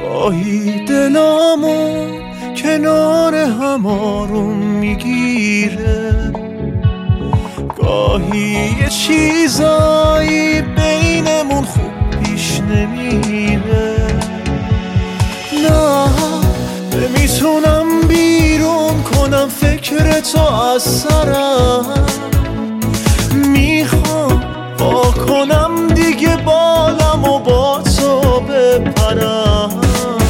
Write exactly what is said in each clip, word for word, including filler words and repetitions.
گاهی دلامو کنار هم آروم میگیره، گاهی یه چیزایی بینمون خوب پیش نمیره. نه نمیتونم بیرون کنم فکر تو از سرم، میخوام وا کنم دیگه بالم و با تو بپرم.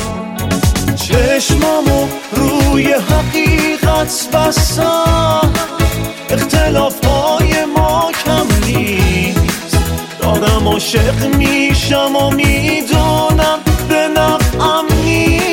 چشمامو روی حقیقت بستم، اختلافهای ما کم نیست، دارم عاشق میشم و میدونم به نفعم نیست.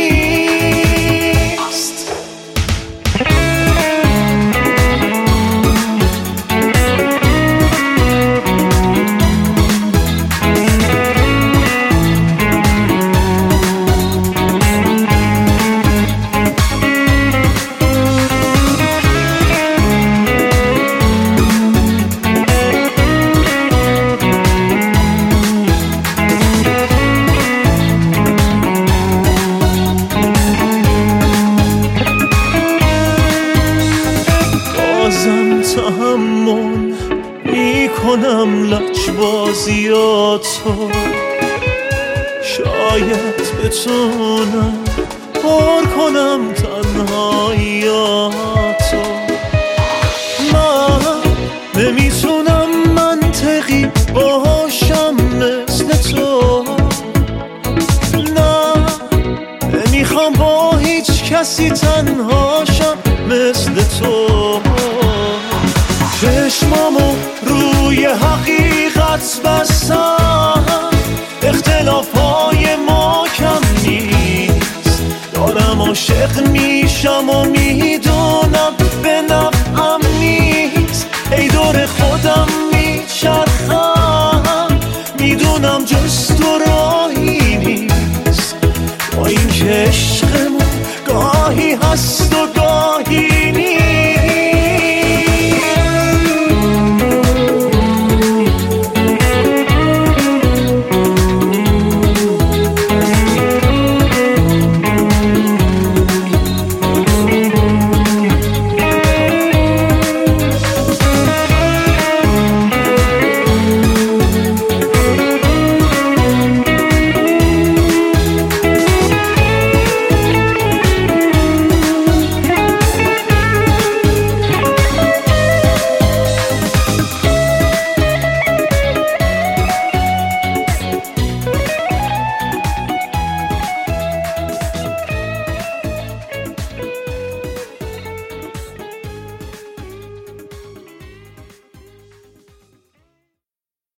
تحمل میکنم لج بازیاتو، شاید بتونم پر کنم تنهاییاتو. من نمیتونم منطقی باشم مثل تو، نه نمیخوام با هیچ کسی تنهاشم مثل تو. چشمامو روی حقیقت بستم، اختلافهای ما کم نیست، دارم عاشق میشم و میدونم